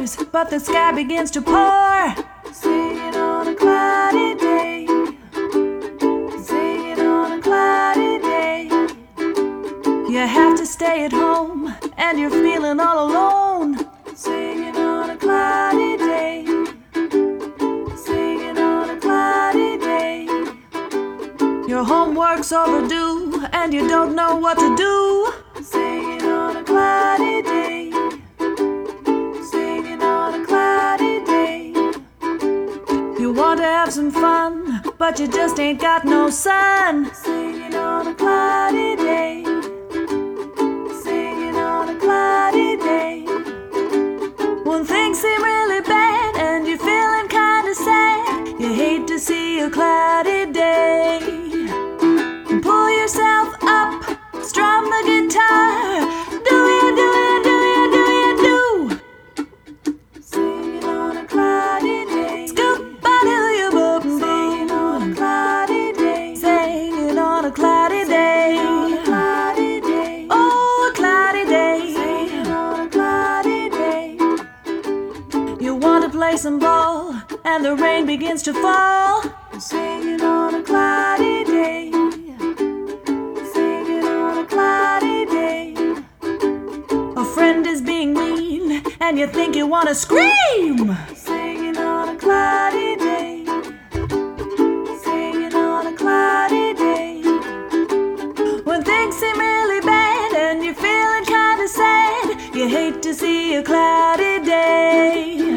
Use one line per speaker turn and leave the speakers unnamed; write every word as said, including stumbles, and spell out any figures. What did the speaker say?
showers, but the sky begins to pour. Singing on a cloudy day, singing on a cloudy day. You have to stay at home and you're feeling all alone. Singing on a cloudy day, singing on a cloudy day. Your homework's overdue and you don't know what to do. Singing on a cloudy day, singing on a cloudy day. You want to have some fun, but you just ain't got no sun. Singing on a cloudy day, singing on a cloudy day. When things seem really bad and you're feeling kinda sad, you hate to see a cloudy day. Pull yourself up, strum the guitar. Do ya, do ya, do ya, do ya, do. Singing on a cloudy day. Scoop-a-doo-ya-boop, singing on a cloudy day. Singing on a cloudy day. Cloudy day. Oh, a cloudy day. Singing on a cloudy day. You want to play some ball and the rain begins to fall. Singing on a cloudy day. Cloudy day. A friend is being mean and you think you want to scream. Singing on a cloudy day, singing on a cloudy day. When things seem really bad and you're feeling kind of sad, you hate to see a cloudy day.